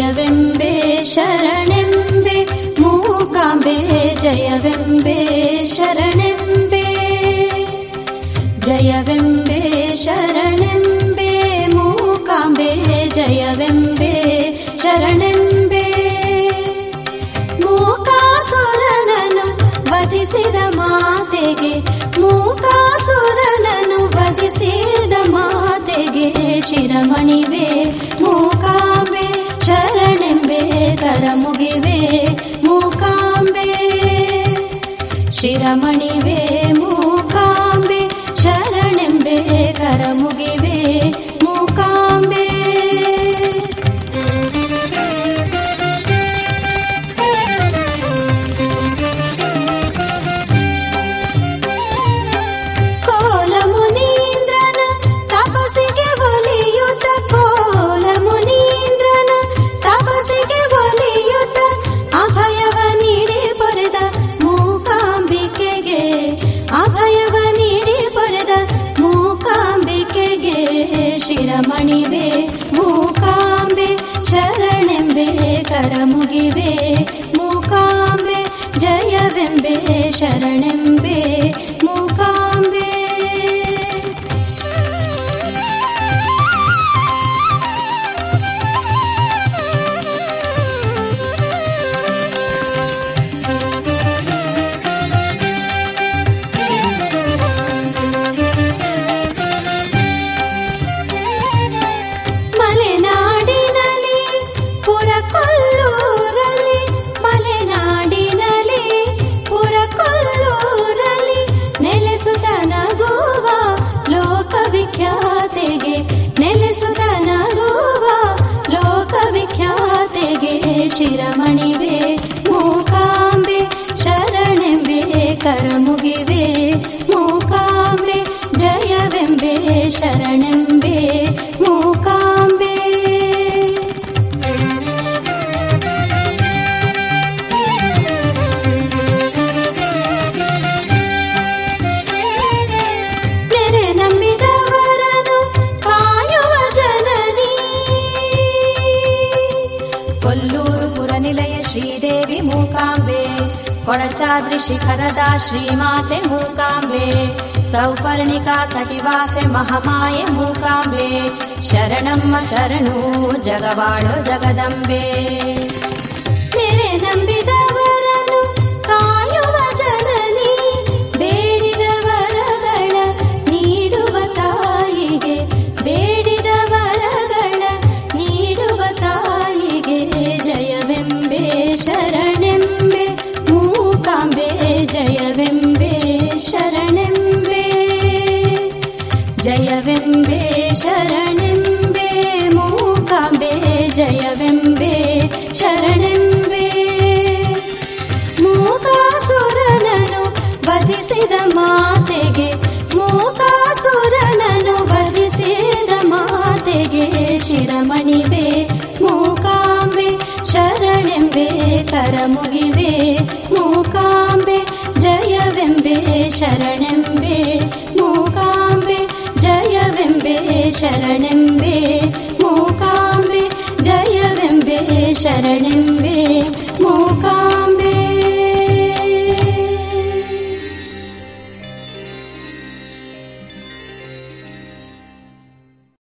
ಜಯವೆಂಬೆ ಶರಣೆಂಬೆ ಮೂಕಾಂಬೆ ಜಯವೆಂಬೆ ಶರಣೆಂಬೆ ಜಯವೆಂಬೆ ಶರಣೆಂಬೆ ಮೂಕಾಂಬೆ ಜಯವೆಂಬೆ ಶರಣೆಂಬೆ ಮೂಕಾಸುರನನ್ನು ವಧಿಸಿದ ಮಾತೆಗೆ ಮೂಕಾಸುರನನ್ನು ವಧಿಸಿದ ಮಾತೆಗೆ ಶಿರಮಣಿವೆ ಮೂಕಾಂಬೆ ಶರಣೆಂಬೆ ಕರಮುಗಿವೆ ಮೂಕಾಂಬೆ ಶಿರಮಣಿವೆ ಮೂಕಾಂಬೆ ಶರಣೆಂಬೆ ಕರಮುಗಿವೆ ಮೂಕಾಂಬೆ ಶಿರಮಣಿವೆ ಮೂಕಾಂಬೆ ಶರಣೆಂಬೆ ಕರಮುಗಿವೆ ಮೂಕಾಂಬೆ ಜಯವೆಂಬೆ ಶರಣೆಂಬೆ ಮೂಕಾಂಬೆ ಶಿರಮಣಿವೆ ಮೂಕಾಂಬೆ ಶರಣೆಂಬೆ ಕರಮುಗಿವೆ ಮೂಕಾಂಬೆ ಜಯವೆಂಬೆ ಶರಣೆಂಬೆ ಮೂಕಾಂಬೆ ನೆರೆ ನಂಬಿದವರನು ಕಾಯುವ ಜನನಿ ಕೊಲ್ಲೂರು ಪುರನಿಲಯ ಶ್ರೀದೇವಿ ಮೂಕಾಂಬೆ ಕೊಡಚಾದ್ರಿ ಶಿಖರದ ಶ್ರೀಮಾತೆ ಮೂಕಾಂಬೆ ಸೌಪರ್ಣಿಕಾ ತಟಿವಾಸೆ ಮಹಾಮಾಯೆ ಮೂಕಾಂಬೆ ಶರಣಮ್ಮ ಶರಣು ಜಗವಾಳೋ ಜಗದಂಬೆ ನೆರೆ ನಂಬಿದವರನು ಕಾಯುವ ಜನನಿ ಬೇಡಿದ ವರಗಳ ನೀಡುವ ತಾಯಿಗೆ ಬೇಡಿದ ವರಗಳ ನೀಡುವ ತಾಯಿಗೆ ಜಯವೆಂಬೆ ಶರಣೆಂಬೆ ಮೂಕಾಂಬೆ ಜಯವೆಂಬೆ ಶರಣೆಂಬೆ ಜಯವೆಂಬೆ ಶರಣೆಂಬೆ ಮೂಕಾಂಬೆ ಜಯವೆಂಬೆ ಶರಣೆಂಬೆ ಮೂಕಾಸುರನನ್ನು ವಧಿಸಿದ ಮಾತೆಗೆ ಮೂಕಾಸುರನನ್ನು ವಧಿಸಿದ ಮಾತೆಗೆ ಶಿರಮಣಿವೆ ಮೂಕಾಂಬೆ ಶರಣೆಂಬೆ ಕರಮುಗಿವೆ ಮೂಕಾಂಬೆ ಜಯವೆಂಬೆ ಶರಣೆಂಬೆ ಮೂಕಾಂಬೆ ಜಯವೆಂಬೆ ಶರಣೆಂಬೆ ಮೂಕಾಂಬೆ ಜಯವೆಂಬೆ ಶರಣೆಂಬೆ